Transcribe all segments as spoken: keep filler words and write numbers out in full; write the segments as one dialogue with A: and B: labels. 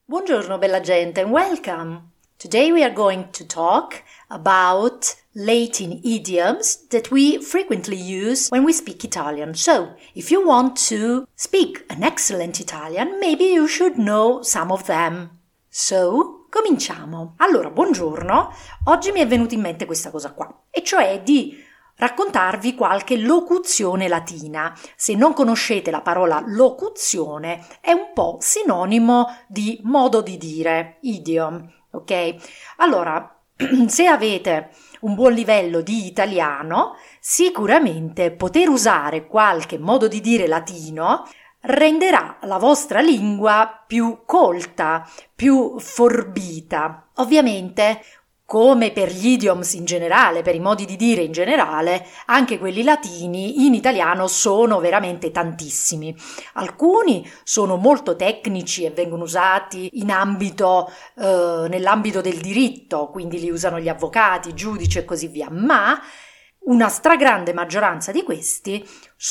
A: Buongiorno bella gente and welcome! Today we are going to talk about Latin idioms that we frequently use when we speak Italian. So, if you want to speak an excellent Italian, maybe you should know some of them. So, cominciamo! Allora, buongiorno! Oggi mi è venuta in mente questa cosa qua, e cioè di raccontarvi qualche locuzione latina. Se non conoscete la parola locuzione, è un po' sinonimo di modo di dire, idiom, ok? Allora, se avete un buon livello di italiano, sicuramente poter usare qualche modo di dire latino renderà la vostra lingua più colta, più forbita. Ovviamente, come per gli idioms in generale, per i modi di dire in generale, anche quelli latini in italiano sono veramente tantissimi. Alcuni sono molto tecnici e vengono usati in ambito, eh, nell'ambito del diritto, quindi li usano gli avvocati, i giudici e così via, ma una stragrande maggioranza di questi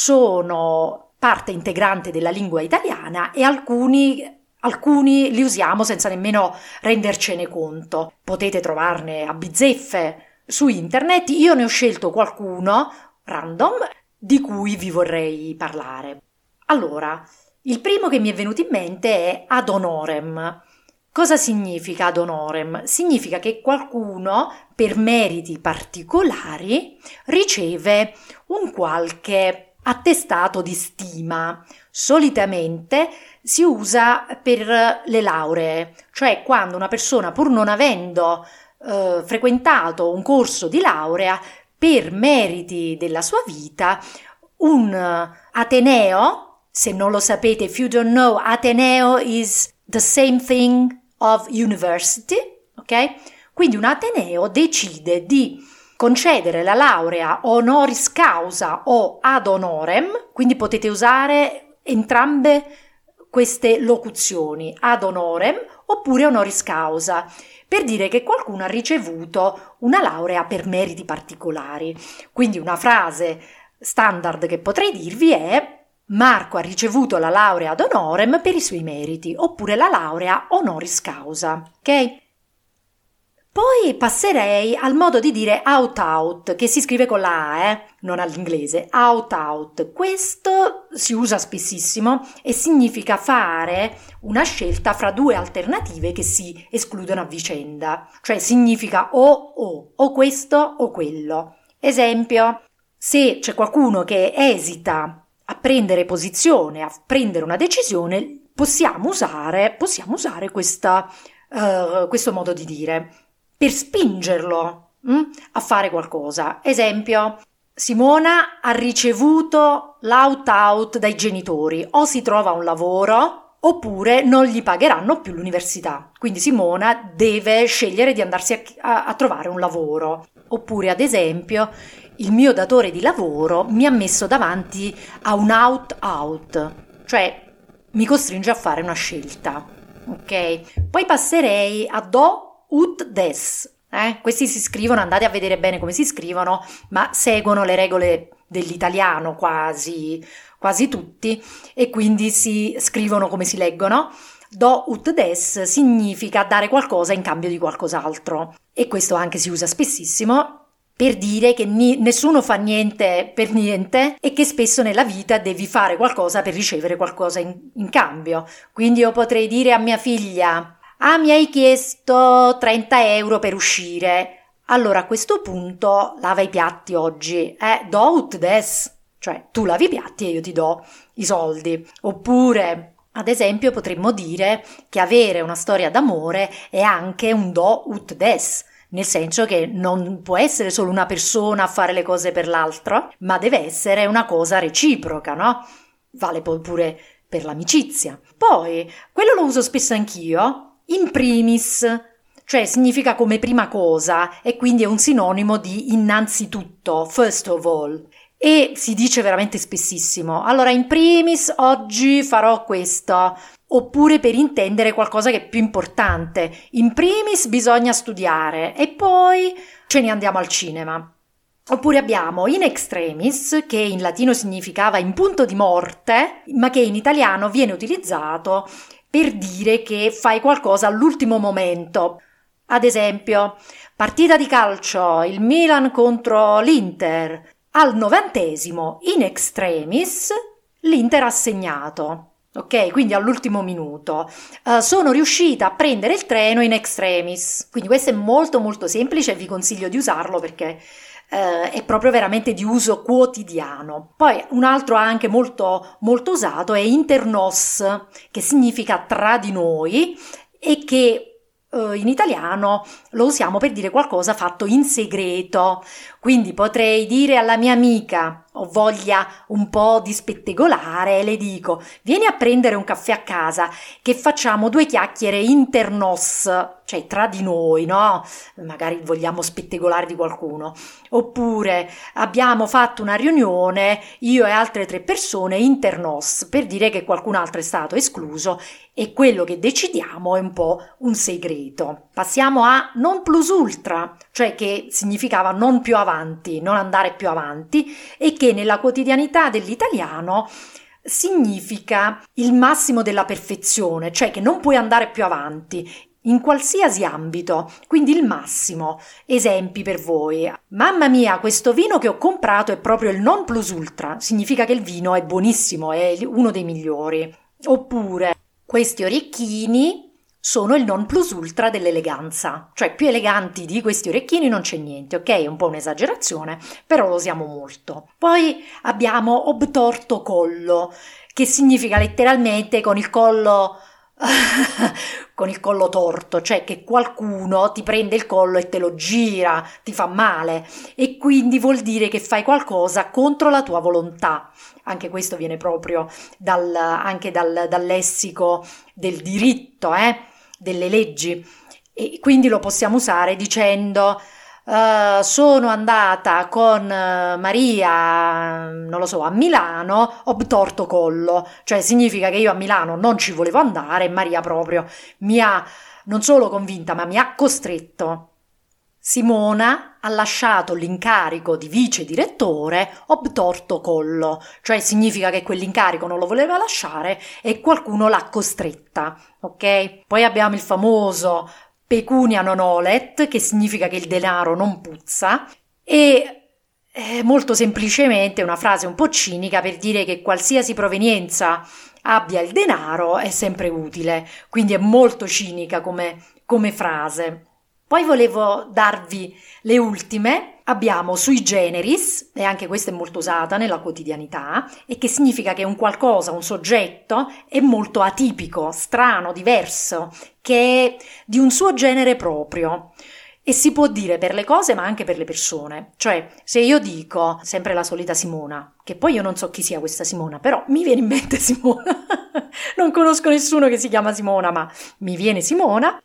A: sono parte integrante della lingua italiana e alcuni Alcuni li usiamo senza nemmeno rendercene conto. Potete trovarne a bizzeffe su internet. Io ne ho scelto qualcuno random di cui vi vorrei parlare. Allora, il primo che mi è venuto in mente è ad honorem. Cosa significa ad honorem? Significa che qualcuno, per meriti particolari, riceve un qualche attestato di stima. Solitamente si usa per le lauree, cioè quando una persona, pur non avendo eh, frequentato un corso di laurea, per meriti della sua vita, un ateneo, se non lo sapete, if you don't know, ateneo is the same thing of university, ok? Quindi un ateneo decide di concedere la laurea honoris causa o ad honorem, quindi potete usare entrambe queste locuzioni, ad honorem oppure honoris causa, per dire che qualcuno ha ricevuto una laurea per meriti particolari. Quindi una frase standard che potrei dirvi è: Marco ha ricevuto la laurea ad honorem per i suoi meriti, oppure la laurea honoris causa, ok? Poi passerei al modo di dire out out, che si scrive con la A, eh? Non all'inglese, out out. Questo si usa spessissimo e significa fare una scelta fra due alternative che si escludono a vicenda. Cioè significa o o, o questo o quello. Esempio, se c'è qualcuno che esita a prendere posizione, a prendere una decisione, possiamo usare, possiamo usare questa, uh, questo modo di dire per spingerlo hm, a fare qualcosa. Esempio, Simona ha ricevuto l'out-out dai genitori, o si trova un lavoro oppure non gli pagheranno più l'università. Quindi Simona deve scegliere di andarsi a, a, a trovare un lavoro. Oppure, ad esempio, il mio datore di lavoro mi ha messo davanti a un out-out, cioè mi costringe a fare una scelta. Ok? Poi passerei a do ut des, eh? Questi si scrivono, andate a vedere bene come si scrivono, ma seguono le regole dell'italiano quasi, quasi tutti, e quindi si scrivono come si leggono. Do ut des significa dare qualcosa in cambio di qualcos'altro, e questo anche si usa spessissimo per dire che ni- nessuno fa niente per niente e che spesso nella vita devi fare qualcosa per ricevere qualcosa in, in cambio. Quindi io potrei dire a mia figlia: ah, mi hai chiesto trenta euro per uscire. Allora a questo punto lava i piatti oggi. Eh, do ut des. Cioè tu lavi i piatti e io ti do i soldi. Oppure, ad esempio, potremmo dire che avere una storia d'amore è anche un do ut des. Nel senso che non può essere solo una persona a fare le cose per l'altro, ma deve essere una cosa reciproca, no? Vale pure per l'amicizia. Poi, quello lo uso spesso anch'io, in primis, cioè significa come prima cosa e quindi è un sinonimo di innanzitutto, first of all, e si dice veramente spessissimo. Allora, in primis oggi farò questo, oppure per intendere qualcosa che è più importante. In primis bisogna studiare e poi ce ne andiamo al cinema. Oppure abbiamo in extremis, che in latino significava in punto di morte, ma che in italiano viene utilizzato per dire che fai qualcosa all'ultimo momento. Ad esempio, partita di calcio, il Milan contro l'Inter, al novantesimo, in extremis, l'Inter ha segnato. Ok, quindi all'ultimo minuto. Uh, sono riuscita a prendere il treno in extremis. Quindi questo è molto molto semplice e vi consiglio di usarlo perché uh, è proprio veramente di uso quotidiano. Poi un altro anche molto molto usato è internos, che significa tra di noi e che uh, in italiano lo usiamo per dire qualcosa fatto in segreto. Quindi potrei dire alla mia amica: ho voglia un po' di spettegolare, le dico: vieni a prendere un caffè a casa che facciamo due chiacchiere internos, cioè tra di noi, no? Magari vogliamo spettegolare di qualcuno. Oppure abbiamo fatto una riunione, io e altre tre persone, internos, per dire che qualcun altro è stato escluso e quello che decidiamo è un po' un segreto. Passiamo a non plus ultra, cioè che significava non più avanti, non andare più avanti, e che nella quotidianità dell'italiano significa il massimo della perfezione, cioè che non puoi andare più avanti in qualsiasi ambito, quindi il massimo. Esempi per voi: mamma mia, questo vino che ho comprato è proprio il non plus ultra, significa che il vino è buonissimo, è uno dei migliori. Oppure questi orecchini sono il non plus ultra dell'eleganza, cioè più eleganti di questi orecchini non c'è niente, ok? È un po' un'esagerazione, però lo usiamo molto. Poi abbiamo obtorto collo, che significa letteralmente con il collo con il collo torto, cioè che qualcuno ti prende il collo e te lo gira, ti fa male, e quindi vuol dire che fai qualcosa contro la tua volontà. Anche questo viene proprio dal, anche dal, dal lessico del diritto, eh, delle leggi, e quindi lo possiamo usare dicendo: Uh, sono andata con uh, Maria, non lo so, a Milano, obtorto collo, cioè significa che io a Milano non ci volevo andare e Maria proprio mi ha non solo convinta ma mi ha costretto. Simona ha lasciato l'incarico di vice direttore obtorto collo, cioè significa che quell'incarico non lo voleva lasciare e qualcuno l'ha costretta, ok? Poi abbiamo il famoso pecunia non olet, che significa che il denaro non puzza, e eh, molto semplicemente una frase un po' cinica per dire che qualsiasi provenienza abbia il denaro è sempre utile, quindi è molto cinica come, come frase. Poi volevo darvi le ultime. Abbiamo sui generis, e anche questa è molto usata nella quotidianità, e che significa che un qualcosa, un soggetto, è molto atipico, strano, diverso, che è di un suo genere proprio. E si può dire per le cose ma anche per le persone. Cioè, se io dico, sempre la solita Simona, che poi io non so chi sia questa Simona, però mi viene in mente Simona, non conosco nessuno che si chiama Simona, ma mi viene Simona.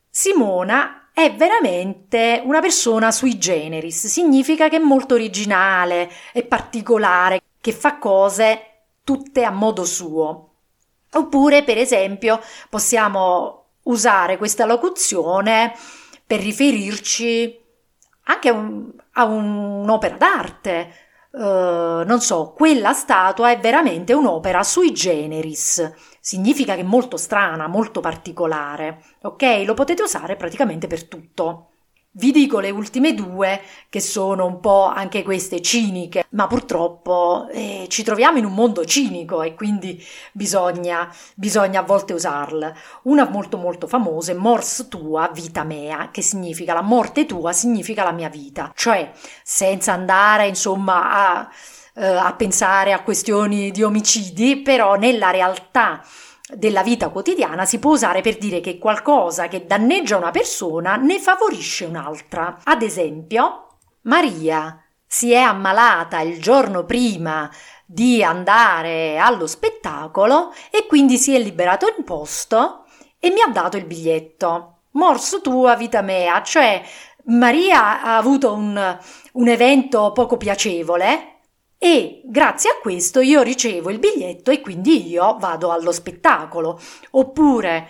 A: Simona è veramente una persona sui generis, significa che è molto originale, è particolare, che fa cose tutte a modo suo. Oppure, per esempio, possiamo usare questa locuzione per riferirci anche a, un, a un'opera d'arte. Uh, non so, quella statua è veramente un'opera sui generis, significa che è molto strana, molto particolare, ok? Lo potete usare praticamente per tutto. Vi dico le ultime due, che sono un po' anche queste ciniche, ma purtroppo eh, ci troviamo in un mondo cinico e quindi bisogna, bisogna a volte usarle. Una molto molto famosa è mors tua vita mea, che significa la morte tua significa la mia vita, cioè senza andare insomma a, eh, a pensare a questioni di omicidi, però nella realtà della vita quotidiana si può usare per dire che qualcosa che danneggia una persona ne favorisce un'altra. Ad esempio, Maria si è ammalata il giorno prima di andare allo spettacolo e quindi si è liberato il posto e mi ha dato il biglietto. Mors tua vita mea, cioè Maria ha avuto un, un evento poco piacevole e grazie a questo io ricevo il biglietto e quindi io vado allo spettacolo. Oppure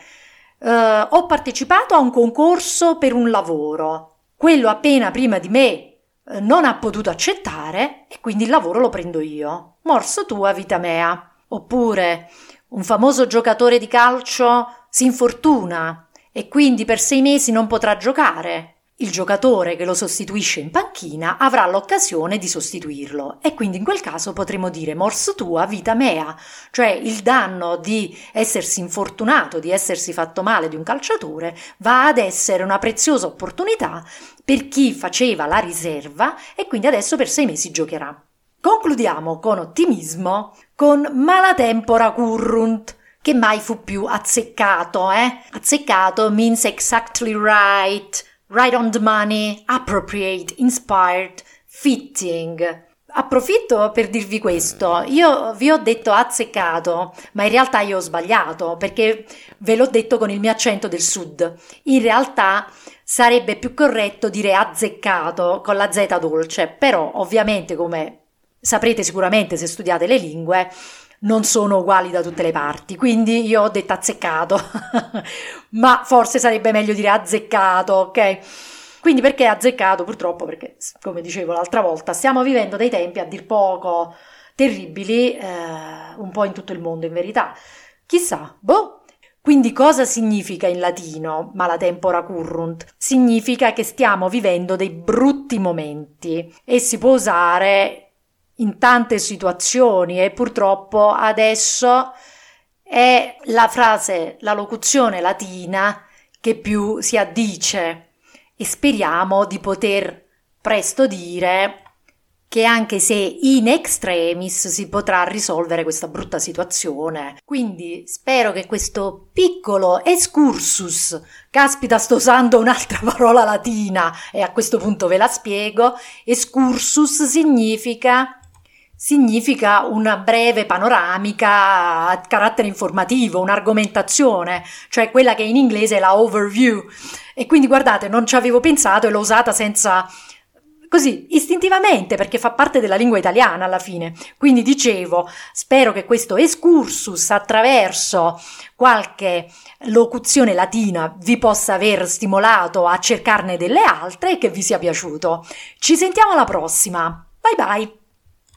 A: eh, ho partecipato a un concorso per un lavoro, quello appena prima di me eh, non ha potuto accettare e quindi il lavoro lo prendo io. Mors tua vita mea. Oppure un famoso giocatore di calcio si infortuna e quindi per sei mesi non potrà giocare. Il giocatore che lo sostituisce in panchina avrà l'occasione di sostituirlo e quindi in quel caso potremo dire mors tua vita mea, cioè il danno di essersi infortunato, di essersi fatto male di un calciatore va ad essere una preziosa opportunità per chi faceva la riserva e quindi adesso per sei mesi giocherà. Concludiamo con ottimismo con Malatempora currunt, che mai fu più azzeccato, eh? Azzeccato means exactly right, right on the money, appropriate, inspired, fitting. Approfitto per dirvi questo, io vi ho detto azzeccato, ma in realtà io ho sbagliato perché ve l'ho detto con il mio accento del sud. In realtà sarebbe più corretto dire azzeccato con la Z dolce, però ovviamente come saprete sicuramente se studiate le lingue, non sono uguali da tutte le parti, quindi io ho detto azzeccato, ma forse sarebbe meglio dire azzeccato, ok? Quindi perché azzeccato? Purtroppo perché, come dicevo l'altra volta, stiamo vivendo dei tempi a dir poco terribili, eh, un po' in tutto il mondo in verità. Chissà, boh! Quindi cosa significa in latino malatempora currunt? Significa che stiamo vivendo dei brutti momenti e si può usare in tante situazioni e purtroppo adesso è la frase, la locuzione latina che più si addice e speriamo di poter presto dire che anche se in extremis si potrà risolvere questa brutta situazione. Quindi spero che questo piccolo excursus, caspita sto usando un'altra parola latina e a questo punto ve la spiego, excursus significa significa una breve panoramica a carattere informativo, un'argomentazione, cioè quella che in inglese è la overview. E quindi guardate, non ci avevo pensato e l'ho usata senza, così, istintivamente, perché fa parte della lingua italiana alla fine. Quindi dicevo, spero che questo excursus attraverso qualche locuzione latina vi possa aver stimolato a cercarne delle altre e che vi sia piaciuto. Ci sentiamo alla prossima. Bye bye!